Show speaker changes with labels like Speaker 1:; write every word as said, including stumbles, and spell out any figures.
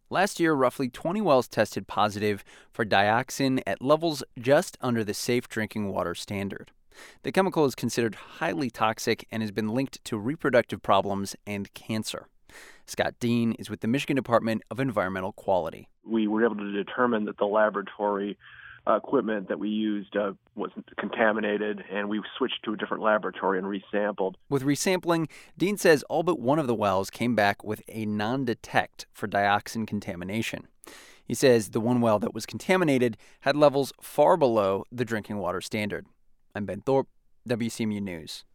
Speaker 1: Last year, roughly twenty wells tested positive for dioxin at levels just under the safe drinking water standard. The chemical is considered highly toxic and has been linked to reproductive problems and cancer. Scott Dean is with the Michigan Department of Environmental Quality.
Speaker 2: We were able to determine that the laboratory uh, equipment that we used uh, was contaminated, and we switched to a different laboratory and resampled.
Speaker 1: With resampling, Dean says all but one of the wells came back with a non-detect for dioxin contamination. He says the one well that was contaminated had levels far below the drinking water standard. I'm Ben Thorpe, W C M U News.